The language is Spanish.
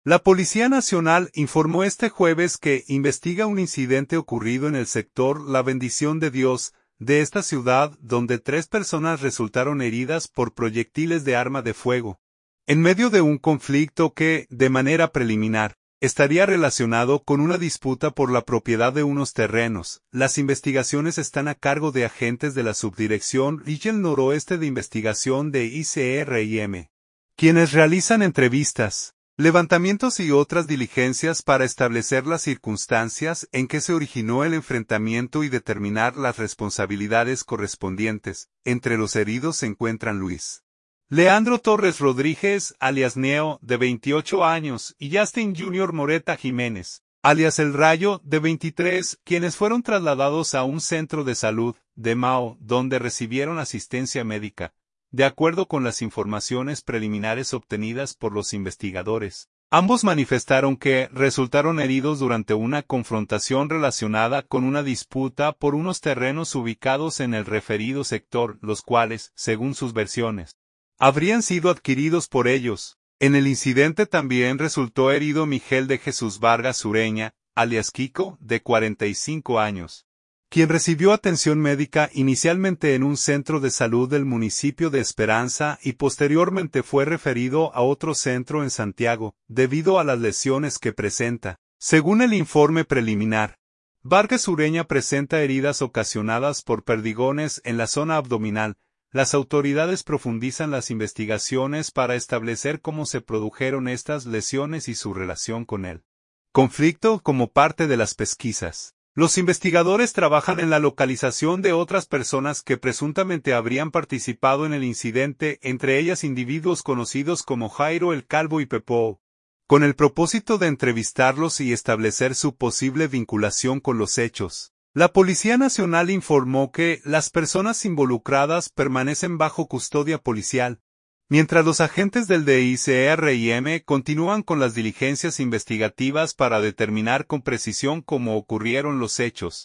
La Policía Nacional informó este jueves que investiga un incidente ocurrido en el sector La Bendición de Dios de esta ciudad, donde 3 personas resultaron heridas por proyectiles de arma de fuego, en medio de un conflicto que, de manera preliminar, estaría relacionado con una disputa por la propiedad de unos terrenos. Las investigaciones están a cargo de agentes de la Subdirección Regional Noroeste de Investigación de ICRIM, quienes realizan entrevistas, levantamientos y otras diligencias para establecer las circunstancias en que se originó el enfrentamiento y determinar las responsabilidades correspondientes. Entre los heridos se encuentran Luis Leandro Torres Rodríguez, alias Neo, de 28 años, y Justin Junior Moreta Jiménez, alias El Rayo, de 23, quienes fueron trasladados a un centro de salud de Mao, donde recibieron asistencia médica. De acuerdo con las informaciones preliminares obtenidas por los investigadores, ambos manifestaron que resultaron heridos durante una confrontación relacionada con una disputa por unos terrenos ubicados en el referido sector, los cuales, según sus versiones, habrían sido adquiridos por ellos. En el incidente también resultó herido Miguel de Jesús Vargas Ureña, alias Kiko, de 45 años. Quien recibió atención médica inicialmente en un centro de salud del municipio de Esperanza y posteriormente fue referido a otro centro en Santiago, debido a las lesiones que presenta. Según el informe preliminar, Vargas Ureña presenta heridas ocasionadas por perdigones en la zona abdominal. Las autoridades profundizan las investigaciones para establecer cómo se produjeron estas lesiones y su relación con el conflicto como parte de las pesquisas. Los investigadores trabajan en la localización de otras personas que presuntamente habrían participado en el incidente, entre ellas individuos conocidos como Jairo el Calvo y Pepo, con el propósito de entrevistarlos y establecer su posible vinculación con los hechos. La Policía Nacional informó que las personas involucradas permanecen bajo custodia policial, mientras los agentes del DICRIM continúan con las diligencias investigativas para determinar con precisión cómo ocurrieron los hechos.